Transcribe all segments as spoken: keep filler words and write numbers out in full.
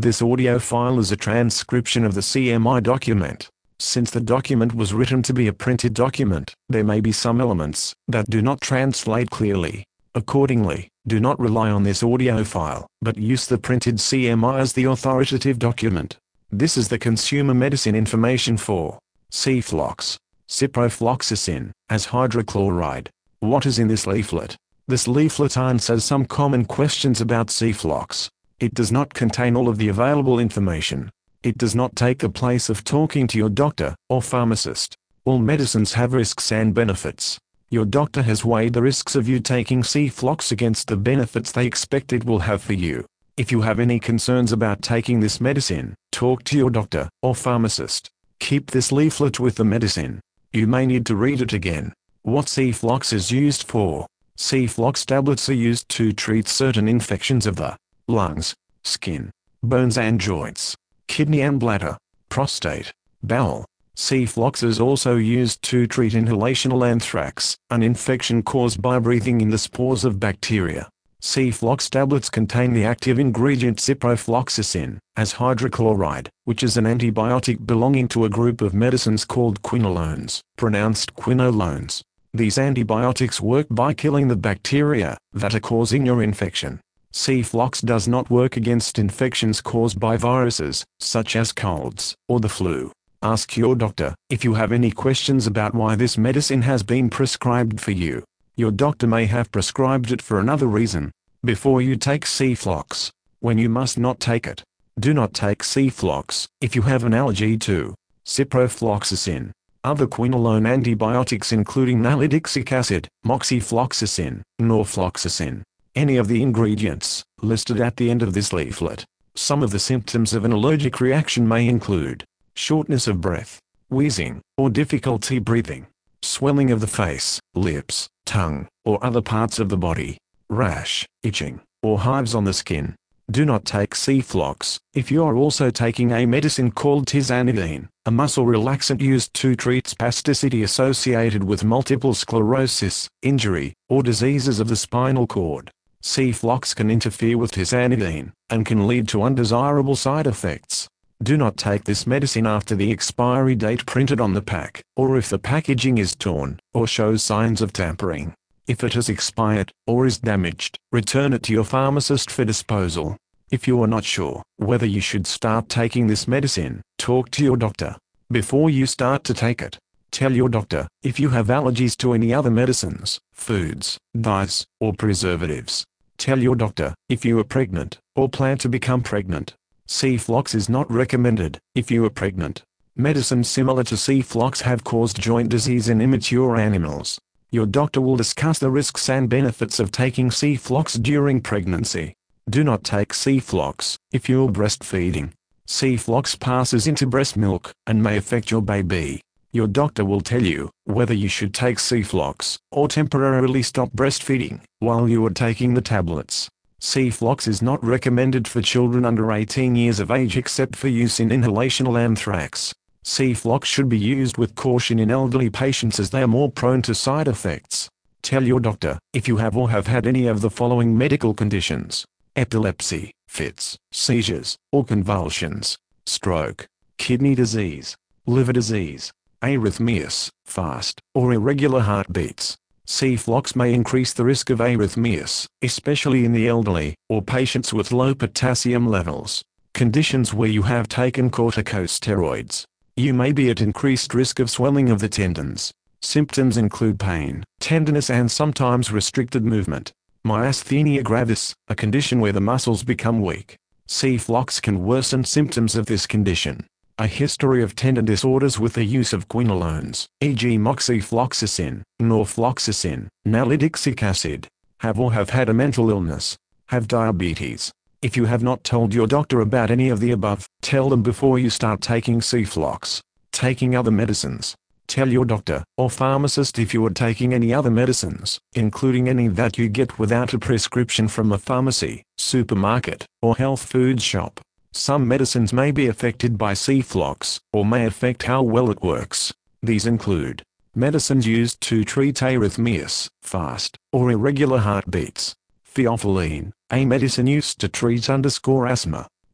This audio file is a transcription of the C M I document. Since the document was written to be a printed document, there may be some elements that do not translate clearly. Accordingly, do not rely on this audio file, but use the printed C M I as the authoritative document. This is the consumer medicine information for Ceflox, ciprofloxacin, as hydrochloride. What is in this leaflet? This leaflet answers some common questions about Ceflox. It does not contain all of the available information. It does not take the place of talking to your doctor or pharmacist. All medicines have risks and benefits. Your doctor has weighed the risks of you taking Ceflox against the benefits they expect it will have for you. If you have any concerns about taking this medicine, talk to your doctor or pharmacist. Keep this leaflet with the medicine. You may need to read it again. What Ceflox is used for? Ceflox tablets are used to treat certain infections of the lungs, skin, bones and joints, kidney and bladder, prostate, bowel. Ceflox is also used to treat inhalational anthrax, an infection caused by breathing in the spores of bacteria. Ceflox tablets contain the active ingredient ciprofloxacin, as hydrochloride, which is an antibiotic belonging to a group of medicines called quinolones, pronounced quinolones. These antibiotics work by killing the bacteria that are causing your infection. Ceflox does not work against infections caused by viruses, such as colds or the flu. Ask your doctor if you have any questions about why this medicine has been prescribed for you. Your doctor may have prescribed it for another reason. Before you take Ceflox, when you must not take it. Do not take Ceflox if you have an allergy to ciprofloxacin. Other quinolone antibiotics including nalidixic acid, moxifloxacin, norfloxacin. Any of the ingredients listed at the end of this leaflet. Some of the symptoms of an allergic reaction may include shortness of breath, wheezing, or difficulty breathing, swelling of the face, lips, tongue, or other parts of the body, rash, itching, or hives on the skin. Do not take Ceflox if you are also taking a medicine called tizanidine, a muscle relaxant used to treat spasticity associated with multiple sclerosis, injury, or diseases of the spinal cord. Ceflox can interfere with tizanidine, and can lead to undesirable side effects. Do not take this medicine after the expiry date printed on the pack, or if the packaging is torn, or shows signs of tampering. If it has expired, or is damaged, return it to your pharmacist for disposal. If you are not sure whether you should start taking this medicine, talk to your doctor before you start to take it. Tell your doctor if you have allergies to any other medicines, foods, dyes, or preservatives. Tell your doctor if you are pregnant, or plan to become pregnant. Ceflox is not recommended if you are pregnant. Medicines similar to Ceflox have caused joint disease in immature animals. Your doctor will discuss the risks and benefits of taking Ceflox during pregnancy. Do not take Ceflox if you are breastfeeding. Ceflox passes into breast milk and may affect your baby. Your doctor will tell you whether you should take Ceflox or temporarily stop breastfeeding while you are taking the tablets. Ceflox is not recommended for children under eighteen years of age except for use in inhalational anthrax. Ceflox should be used with caution in elderly patients as they are more prone to side effects. Tell your doctor if you have or have had any of the following medical conditions: epilepsy, fits, seizures, or convulsions, stroke, kidney disease, liver disease, arrhythmias, fast or irregular heartbeats. Ceflox may increase the risk of arrhythmias, especially in the elderly, or patients with low potassium levels. Conditions where you have taken corticosteroids. You may be at increased risk of swelling of the tendons. Symptoms include pain, tenderness and sometimes restricted movement. Myasthenia gravis, a condition where the muscles become weak. Ceflox can worsen symptoms of this condition. A history of tendon disorders with the use of quinolones, for example moxifloxacin, norfloxacin, nalidixic acid. Have or have had a mental illness. Have diabetes. If you have not told your doctor about any of the above, tell them before you start taking Ceflox. Taking other medicines. Tell your doctor or pharmacist if you are taking any other medicines, including any that you get without a prescription from a pharmacy, supermarket, or health food shop. Some medicines may be affected by Ceflox, or may affect how well it works. These include medicines used to treat arrhythmias, fast, or irregular heartbeats. Theophylline, a medicine used to treat underscore asthma.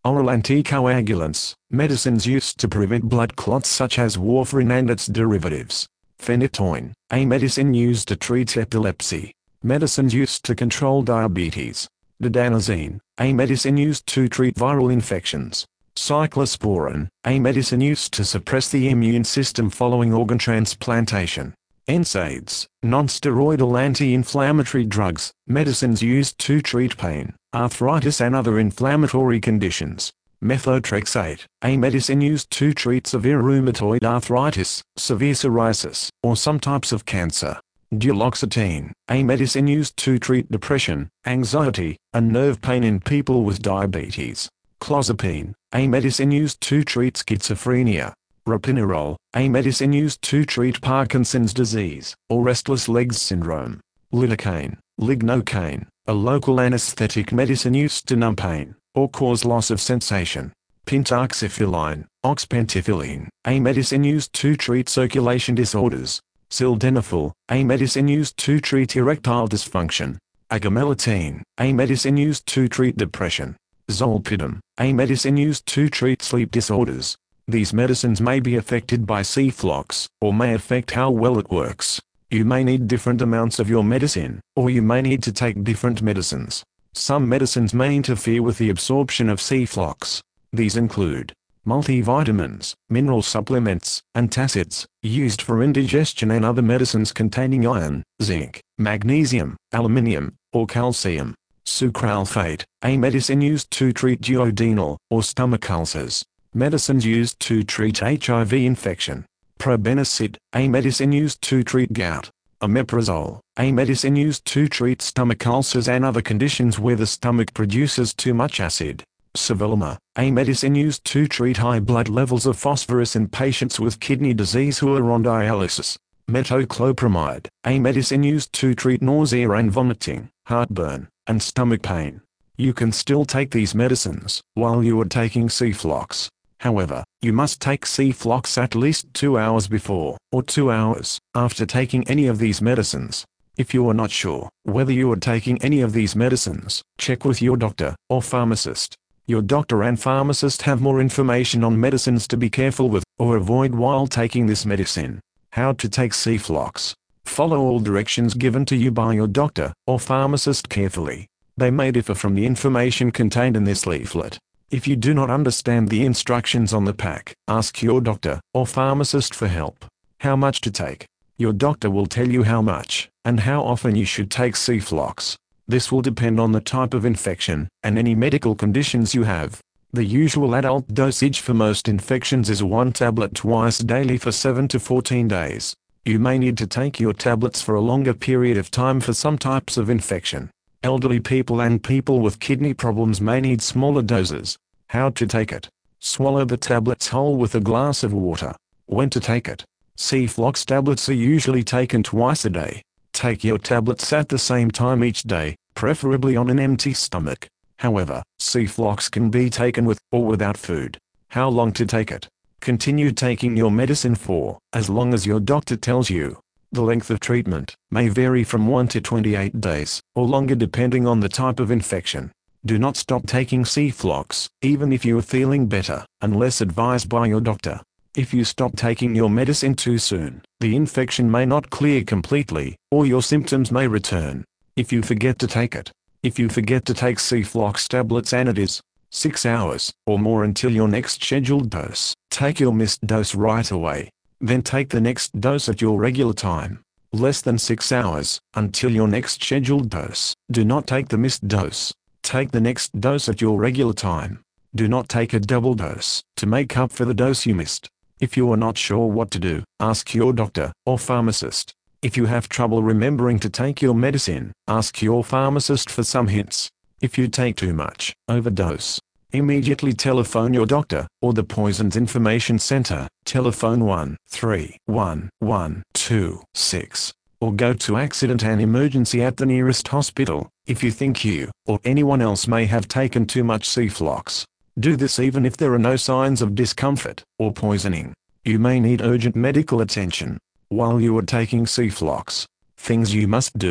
Oral anticoagulants, medicines used to prevent blood clots such as warfarin and its derivatives. Phenytoin, a medicine used to treat epilepsy. Medicines used to control diabetes. Didanazine, a medicine used to treat viral infections. Cyclosporin, a medicine used to suppress the immune system following organ transplantation. N SAIDs, non-steroidal anti-inflammatory drugs, medicines used to treat pain, arthritis and other inflammatory conditions. Methotrexate, a medicine used to treat severe rheumatoid arthritis, severe psoriasis, or some types of cancer. Duloxetine, a medicine used to treat depression, anxiety, and nerve pain in people with diabetes. Clozapine, a medicine used to treat schizophrenia. Ropinirole, a medicine used to treat Parkinson's disease, or restless legs syndrome. Lidocaine, lignocaine, a local anesthetic medicine used to numb pain, or cause loss of sensation. Pentoxifylline, oxpentyphylline, a medicine used to treat circulation disorders. Sildenafil, a medicine used to treat erectile dysfunction. Agomelatine, a medicine used to treat depression. Zolpidem, a medicine used to treat sleep disorders. These medicines may be affected by C-Flox, or may affect how well it works. You may need different amounts of your medicine, or you may need to take different medicines. Some medicines may interfere with the absorption of C-Flox. These include multivitamins, mineral supplements, antacids, used for indigestion and other medicines containing iron, zinc, magnesium, aluminium, or calcium. Sucralfate, a medicine used to treat duodenal, or stomach ulcers. Medicines used to treat H I V infection. Probenecid, a medicine used to treat gout. Omeprazole, a medicine used to treat stomach ulcers and other conditions where the stomach produces too much acid. Savalma, a medicine used to treat high blood levels of phosphorus in patients with kidney disease who are on dialysis. Metoclopramide, a medicine used to treat nausea and vomiting, heartburn, and stomach pain. You can still take these medicines while you are taking C-Flox. However, you must take C-Flox at least two hours before, or two hours, after taking any of these medicines. If you are not sure whether you are taking any of these medicines, check with your doctor, or pharmacist. Your doctor and pharmacist have more information on medicines to be careful with, or avoid while taking this medicine. How to take C-Flox. Follow all directions given to you by your doctor, or pharmacist carefully. They may differ from the information contained in this leaflet. If you do not understand the instructions on the pack, ask your doctor, or pharmacist for help. How much to take. Your doctor will tell you how much, and how often you should take C-Flox. This will depend on the type of infection, and any medical conditions you have. The usual adult dosage for most infections is one tablet twice daily for seven to fourteen days. You may need to take your tablets for a longer period of time for some types of infection. Elderly people and people with kidney problems may need smaller doses. How to take it. Swallow the tablets whole with a glass of water. When to take it. C-Flox tablets are usually taken twice a day. Take your tablets at the same time each day, preferably on an empty stomach. However, C-Flox can be taken with, or without food. How long to take it. Continue taking your medicine for, as long as your doctor tells you. The length of treatment may vary from one to twenty-eight days, or longer depending on the type of infection. Do not stop taking C-Flox, even if you are feeling better, unless advised by your doctor. If you stop taking your medicine too soon, the infection may not clear completely, or your symptoms may return. If you forget to take it. If you forget to take C-Flox tablets and it is six hours or more until your next scheduled dose, take your missed dose right away. Then take the next dose at your regular time. Less than six hours, until your next scheduled dose. Do not take the missed dose. Take the next dose at your regular time. Do not take a double dose, to make up for the dose you missed. If you are not sure what to do, ask your doctor, or pharmacist. If you have trouble remembering to take your medicine, ask your pharmacist for some hints. If you take too much, overdose. Immediately telephone your doctor, or the Poisons Information Center, telephone one three one one two six, or go to Accident and Emergency at the nearest hospital, if you think you, or anyone else may have taken too much C-Flox. Do this even if there are no signs of discomfort, or poisoning. You may need urgent medical attention while you are taking C-Flox. Things you must do.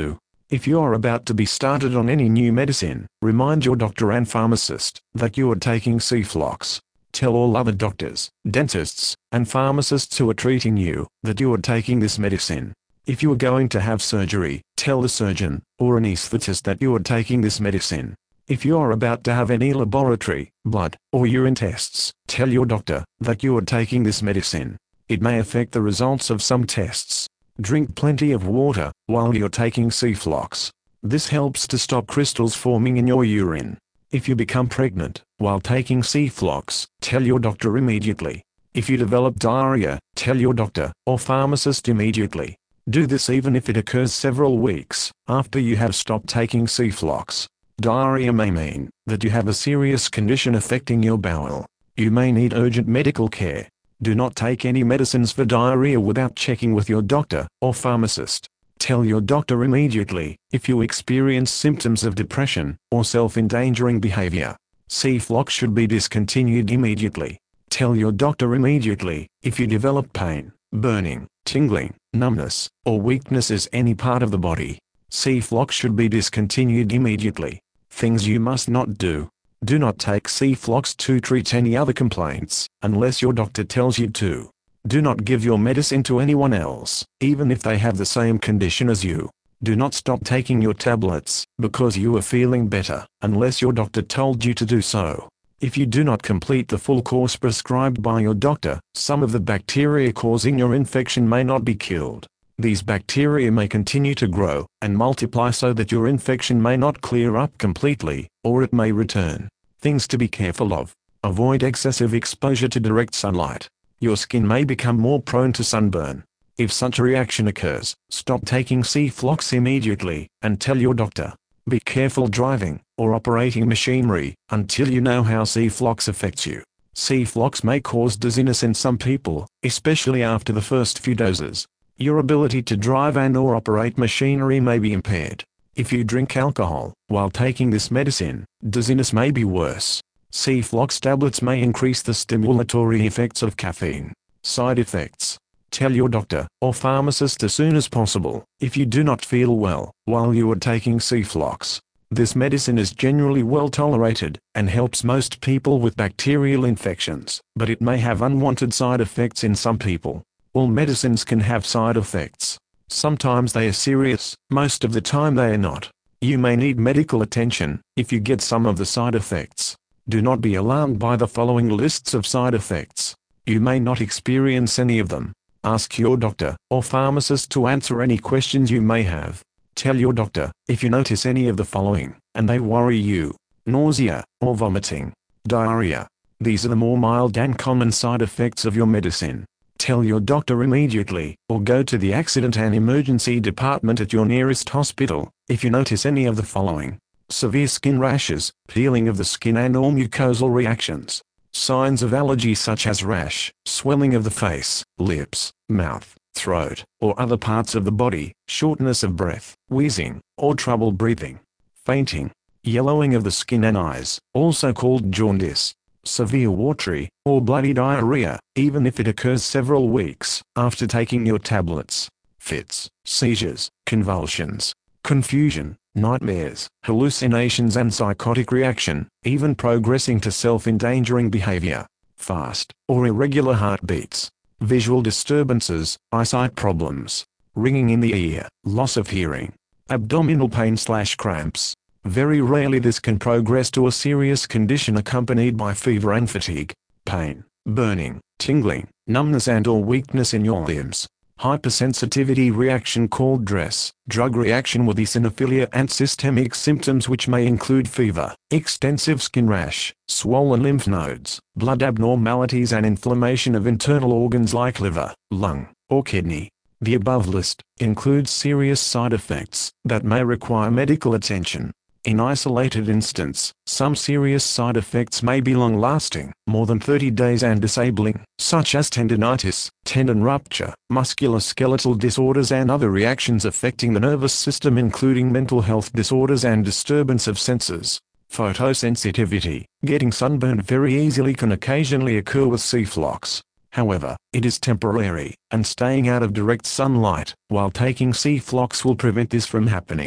If you are about to be started on any new medicine, remind your doctor and pharmacist that you are taking Ceflox. Tell all other doctors, dentists, and pharmacists who are treating you that you are taking this medicine. If you are going to have surgery, tell the surgeon or anesthetist that you are taking this medicine. If you are about to have any laboratory, blood, or urine tests, tell your doctor that you are taking this medicine. It may affect the results of some tests. Drink plenty of water while you're taking Ceflox. This helps to stop crystals forming in your urine. If you become pregnant while taking Ceflox, tell your doctor immediately. If you develop diarrhea, tell your doctor or pharmacist immediately. Do this even if it occurs several weeks after you have stopped taking Ceflox. Diarrhea may mean that you have a serious condition affecting your bowel. You may need urgent medical care. Do not take any medicines for diarrhea without checking with your doctor or pharmacist. Tell your doctor immediately if you experience symptoms of depression or self-endangering behavior. Ceflox should be discontinued immediately. Tell your doctor immediately if you develop pain, burning, tingling, numbness, or weakness in any part of the body. Ceflox should be discontinued immediately. Things you must not do. Do not take Ceflox to treat any other complaints, unless your doctor tells you to. Do not give your medicine to anyone else, even if they have the same condition as you. Do not stop taking your tablets, because you are feeling better, unless your doctor told you to do so. If you do not complete the full course prescribed by your doctor, some of the bacteria causing your infection may not be killed. These bacteria may continue to grow and multiply so that your infection may not clear up completely, or it may return. Things to be careful of. Avoid excessive exposure to direct sunlight. Your skin may become more prone to sunburn. If such a reaction occurs, stop taking Ceflox immediately, and tell your doctor. Be careful driving or operating machinery until you know how Ceflox affects you. Ceflox may cause dizziness in some people, especially after the first few doses. Your ability to drive and or operate machinery may be impaired. If you drink alcohol while taking this medicine, dizziness may be worse. Ceflox tablets may increase the stimulatory effects of caffeine. Side effects. Tell your doctor or pharmacist as soon as possible if you do not feel well while you are taking Ceflox. This medicine is generally well tolerated and helps most people with bacterial infections, but it may have unwanted side effects in some people. All medicines can have side effects. Sometimes they are serious, most of the time they are not. You may need medical attention if you get some of the side effects. Do not be alarmed by the following lists of side effects. You may not experience any of them. Ask your doctor or pharmacist to answer any questions you may have. Tell your doctor if you notice any of the following, and they worry you. Nausea or vomiting. Diarrhea. These are the more mild and common side effects of your medicine. Tell your doctor immediately, or go to the accident and emergency department at your nearest hospital, if you notice any of the following. Severe skin rashes, peeling of the skin and or mucosal reactions. Signs of allergy such as rash, swelling of the face, lips, mouth, throat, or other parts of the body, shortness of breath, wheezing, or trouble breathing. Fainting. Yellowing of the skin and eyes, also called jaundice. Severe watery, or bloody diarrhea, even if it occurs several weeks after taking your tablets. Fits, seizures, convulsions, confusion, nightmares, hallucinations and psychotic reaction, even progressing to self-endangering behavior. Fast, or irregular heartbeats. Visual disturbances, eyesight problems. Ringing in the ear, loss of hearing. Abdominal pain slash cramps. Very rarely this can progress to a serious condition accompanied by fever and fatigue, pain, burning, tingling, numbness and or weakness in your limbs. Hypersensitivity reaction called DRESS, drug reaction with eosinophilia and systemic symptoms which may include fever, extensive skin rash, swollen lymph nodes, blood abnormalities and inflammation of internal organs like liver, lung, or kidney. The above list includes serious side effects that may require medical attention. In isolated instance, some serious side effects may be long-lasting, more than thirty days and disabling, such as tendinitis, tendon rupture, musculoskeletal disorders and other reactions affecting the nervous system including mental health disorders and disturbance of senses. Photosensitivity. Getting sunburned very easily can occasionally occur with Ceflox. However, it is temporary, and staying out of direct sunlight while taking Ceflox will prevent this from happening.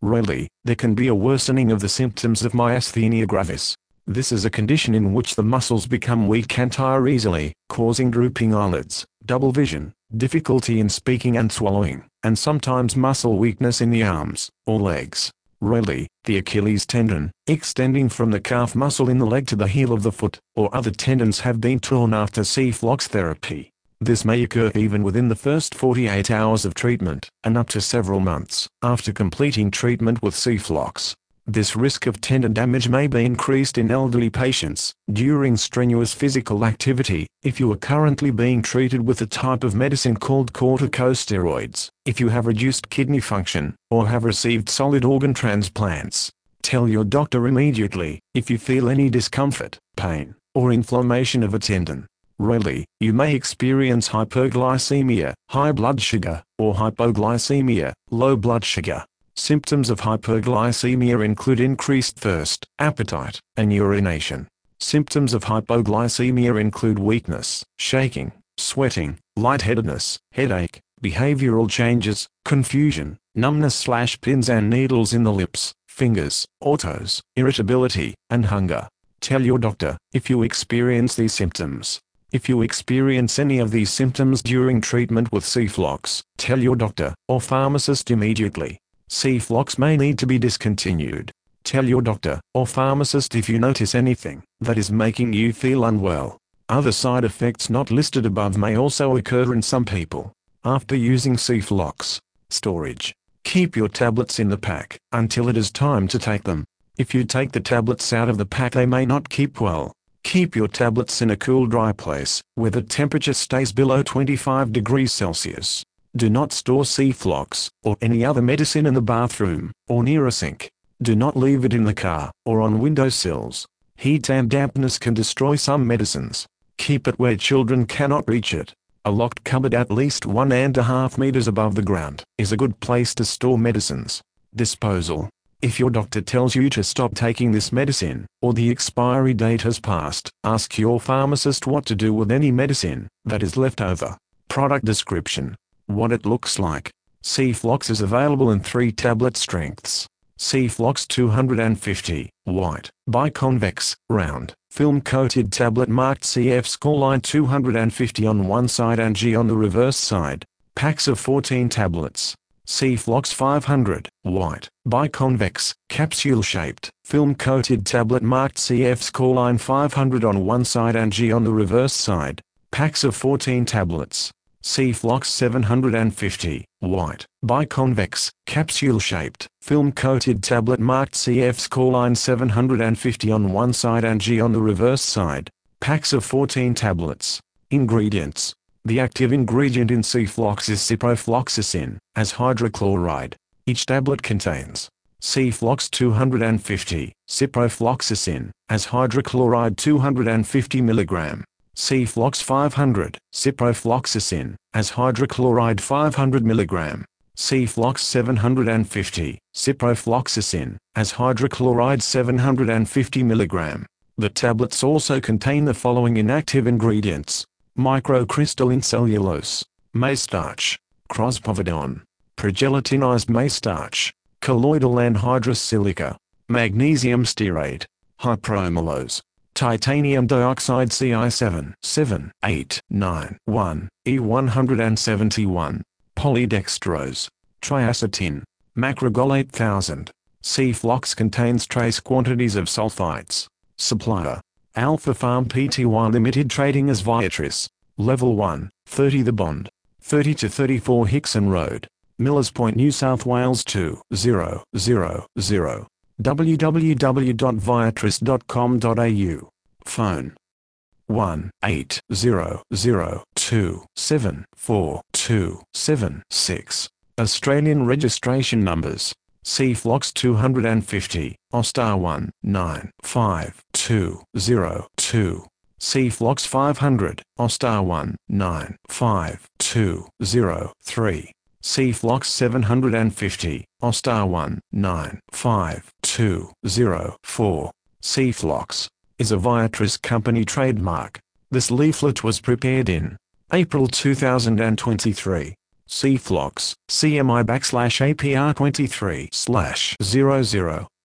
Rarely, there can be a worsening of the symptoms of myasthenia gravis. This is a condition in which the muscles become weak and tire easily, causing drooping eyelids, double vision, difficulty in speaking and swallowing, and sometimes muscle weakness in the arms or legs. Rarely, the Achilles tendon, extending from the calf muscle in the leg to the heel of the foot, or other tendons have been torn after C-Flox therapy. This may occur even within the first forty-eight hours of treatment, and up to several months after completing treatment with C-Flox. This risk of tendon damage may be increased in elderly patients during strenuous physical activity, if you are currently being treated with a type of medicine called corticosteroids, if you have reduced kidney function, or have received solid organ transplants. Tell your doctor immediately if you feel any discomfort, pain, or inflammation of a tendon. Rarely, you may experience hyperglycemia, high blood sugar, or hypoglycemia, low blood sugar. Symptoms of hyperglycemia include increased thirst, appetite, and urination. Symptoms of hypoglycemia include weakness, shaking, sweating, lightheadedness, headache, behavioral changes, confusion, numbness slash pins and needles in the lips, fingers, or toes, irritability, and hunger. Tell your doctor if you experience these symptoms. If you experience any of these symptoms during treatment with C-Flox, tell your doctor or pharmacist immediately. C-Flox may need to be discontinued. Tell your doctor or pharmacist if you notice anything that is making you feel unwell. Other side effects not listed above may also occur in some people. After using C-Flox. Storage. Keep your tablets in the pack until it is time to take them. If you take the tablets out of the pack, they may not keep well. Keep your tablets in a cool, dry place where the temperature stays below twenty-five degrees Celsius. Do not store C-Flox or any other medicine in the bathroom or near a sink. Do not leave it in the car or on windowsills. Heat and dampness can destroy some medicines. Keep it where children cannot reach it. A locked cupboard at least one and a half meters above the ground is a good place to store medicines. Disposal. If your doctor tells you to stop taking this medicine, or the expiry date has passed, ask your pharmacist what to do with any medicine that is left over. Product description. What it looks like. C-Flox is available in three tablet strengths. C-Flox two hundred fifty, white, biconvex, round, film-coated tablet marked C F scoreline two hundred fifty on one side and G on the reverse side. Packs of fourteen tablets. C-Flox five hundred, white, biconvex, capsule-shaped, film-coated tablet marked C F scoreline five hundred on one side and G on the reverse side. Packs of fourteen tablets. C-Flox seven hundred fifty, white, biconvex, capsule-shaped, film-coated tablet marked C F scoreline seven hundred fifty on one side and G on the reverse side. Packs of fourteen tablets. Ingredients. The active ingredient in C-Flox is ciprofloxacin, as hydrochloride. Each tablet contains C-Flox two hundred fifty, ciprofloxacin, as hydrochloride two hundred fifty milligrams. C-Flox five hundred, ciprofloxacin, as hydrochloride five hundred milligrams. C-Flox seven hundred fifty, ciprofloxacin, as hydrochloride seven hundred fifty milligrams. The tablets also contain the following inactive ingredients: microcrystalline cellulose, maize starch, crospovidone, progelatinized maize starch, colloidal anhydrous silica, magnesium stearate, hypromellose, titanium dioxide C I seven seven eight nine one, E one seventy-one, polydextrose, triacetin, macrogol eight thousand. C-Flox contains trace quantities of sulfites. Supplier: Alpha Pharm Pty Limited, trading as Viatris. Level one, thirty The Bond, thirty to thirty-four Hickson Road, Millers Point, New South Wales two zero zero zero. w w w dot viatris dot com dot a u. Phone: one eight zero zero two seven four two seven six. Australian registration numbers: C-Flox two hundred fifty, O S T A one nine five two zero two. C-Flox five hundred, O S T A one nine five two zero three. C-Flox seven hundred fifty, O S T A one nine five two zero four. C-Flox is a Viatris company trademark. This leaflet was prepared in April two thousand twenty-three. cflox, C M I backslash A P R twenty-three slash zero zero.